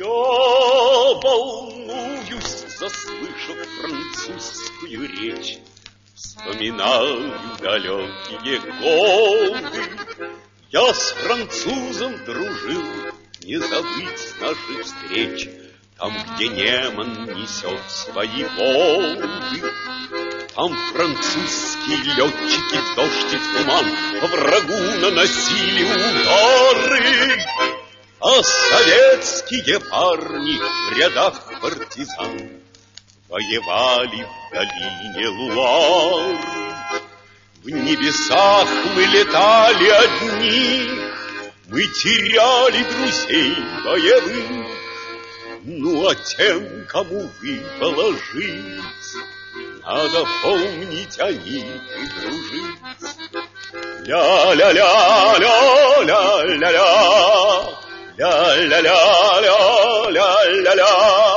Я волнуюсь, заслышав французскую речь, вспоминаю далекие годы. Я с французом дружил, не забыть наших встреч, там, где Неман несет свои воды. Там французские летчики в дождь и в туман по врагу наносили удары, а советские парни в рядах партизан воевали в долине Луары. В небесах мы летали одни, мы теряли друзей боевых. Ну, а тем, кому выпало жить, надо помнить о них и дружить. Ля-ля-ля-ля-ля-ля-ля, ля-ля-ля-ля-ля-ля-ля.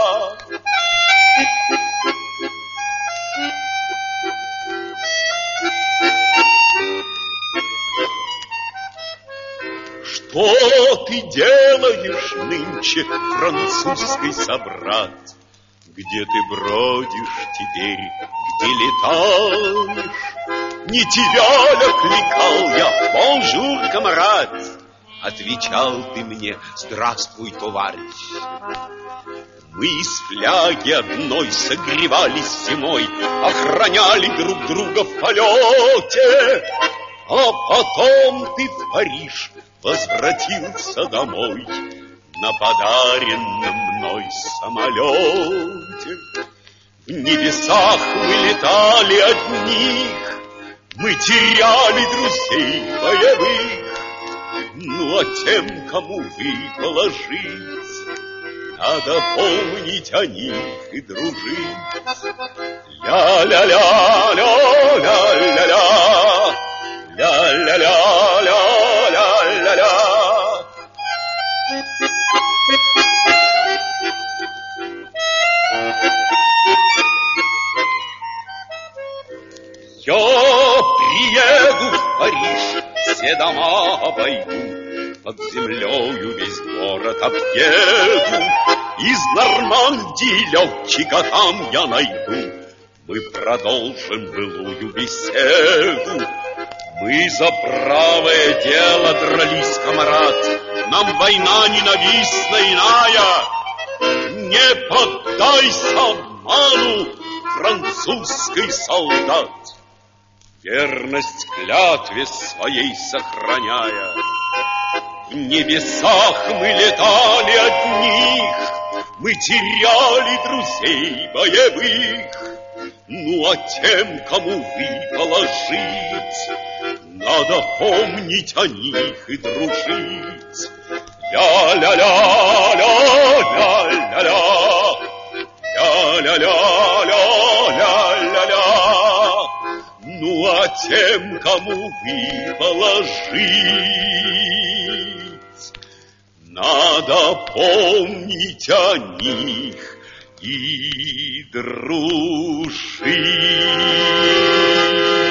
Что ты делаешь нынче, французский собрат? Где ты бродишь теперь, где летаешь? Не тебя ли кликал я, бонжур, камарад? Отвечал ты мне, здравствуй, товарищ. Мы из фляги одной согревались зимой, охраняли друг друга в полете, а потом ты в Париж возвратился домой на подаренном мной самолете. В небесах мы летали одних, мы теряли друзей боевых. Ну, а тем, кому выпало жить, надо помнить о них и дружить. Ля-ля-ля-ля-ля-ля-ля, ля-ля-ля-ля-ля-ля-ля. Я приеду в Париж, все дома обойду, под землею весь город объеду. Из Нормандии летчика там я найду. Мы продолжим былую беседу. Мы за правое дело дрались, камарад. Нам война ненавистна иная. Не поддайся обману, французский солдат. Верность клятве своей сохраняя, в небесах мы летали одних, мы теряли друзей боевых. Ну, а тем, кому выпало жить, надо помнить о них и дружить. Ля-ля-ля-ля-ля-ля-ля, ля-ля-ля-ля-ля-ля-ля. Ну, а тем, кому выпало жить, надо помнить о них и дружить.